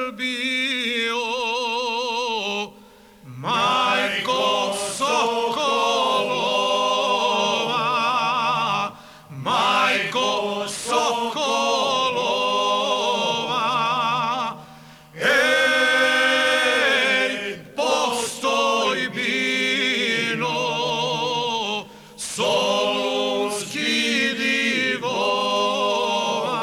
Srbijo, majko Sokolova, majko Sokolova, postojbino, solunski divova.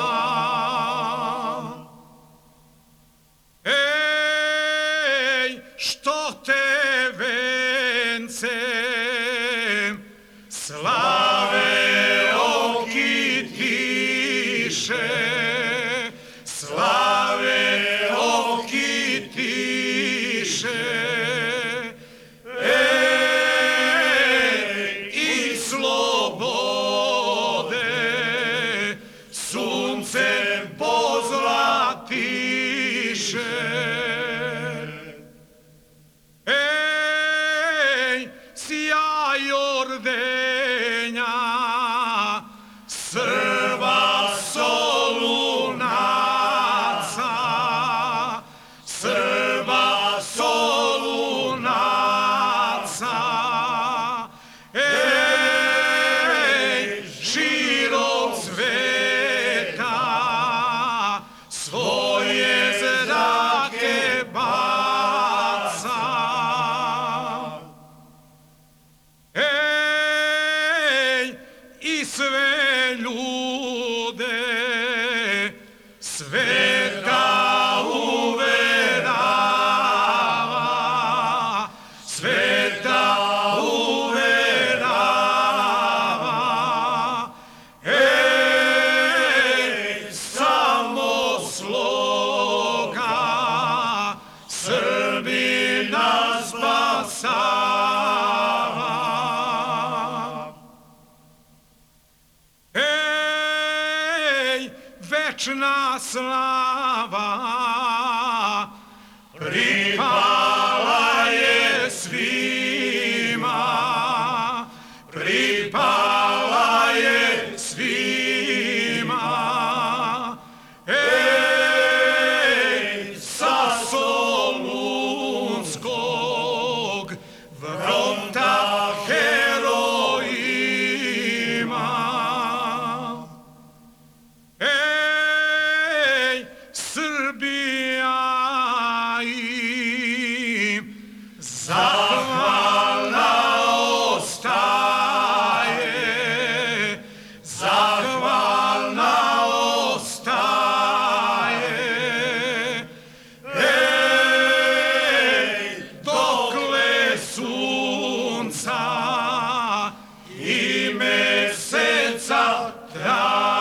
Što te vencem slave okitiše, slave okitiše, i slobode suncem pozlatiše. Sjaj ordenja Srba Solunaca, Srba Solunaca, širom sveta svoje zrake baca. I sve ljude sveta uverava, sveta uverava, samo sloga Srbina spasava. Večna slava pripala je svima, pripala je svima. Sa solunskog fronta herojima. Srbija im zahvalna ostaje, zahvalna ostaje, dokle sunca i meseca traje.